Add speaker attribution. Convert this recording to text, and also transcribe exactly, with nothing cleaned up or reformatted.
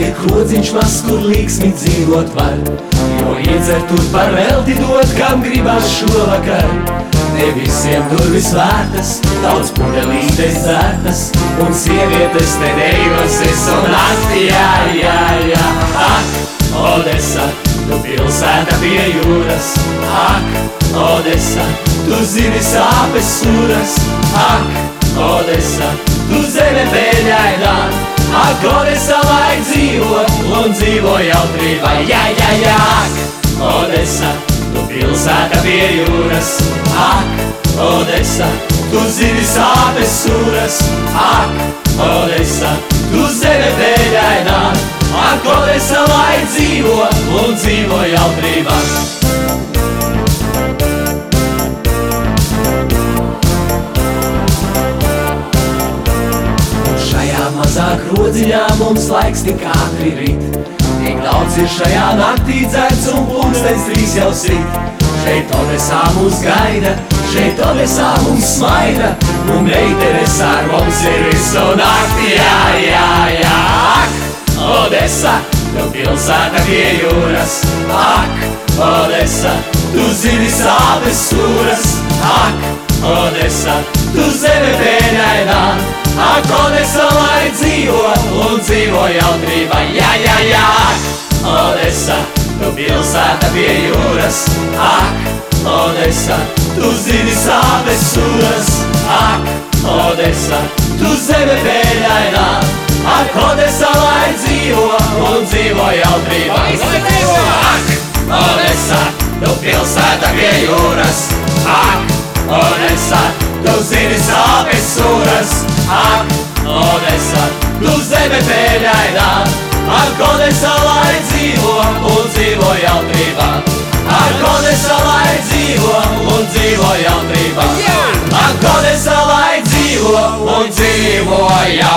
Speaker 1: ir krodziņš maz, kur līksmi dzīvot var, jo iedzer tur par velti dot, kam gribas šovakar. Ne visiem durvis vērtas, daudz pudelītes dzērtas, un sievietes te deivoses un nakti, jā, jā, jā. Ak, Odesa, tu pilsēta pie jūras, ak, Odesa, tu zini sāpes sūras, ak, Odesa, tu zeme pēļaidā, ak, Odesa, lai dzīvo un dzīvo jautrībā, jā, jā, jā, ak, Odesa, tu pilsēta pie jūras, ak, Odesa, tu zini sāpes sūras, ak, Odesa, tu zeme pēļaidā, ak, Odesa, lai dzīvo un dzīvo jautrībā. Un šajā mazā krodziņā mums laiks tik ātri rit, tik daudz ir šajā naktī dzērts un pulkstens trīs jau sit. Šeit Odesā mūs gaida, šeit Odesā mums smaida, un meitenes ar mums ir visu nakti, jā, jā, jā. Ak, Odesa, tu pilsēta pie jūras, ak, Odesa, tu zini sāpes sūras, ak, Odesa, tu zeme pēļaidā, ak, Odesa, lai dzīvo un dzīvo jautrībā, jā, jā, jā, ak, Odesa, tu pilsēta pie jūras, ak, Odesa, tu zini sāpes sūras, ak, Odesa, tu zeme pēļaidā, ak, Odesa, lai dzīvo un dzīvo jautrībā, ak, Odesa, tu pilsēta pie jūras, ak, Odesa, tu zini sāpes sūras, ak, Odesa, tu zeme pēļaidā, ak, Odesa, lai dzīvo un dzīvo jautrībā, ak, Odesa, lai dzīvo un dzīvo jautrībā, ak, Odesa, lai dzīvo un dzīvo jautrībā.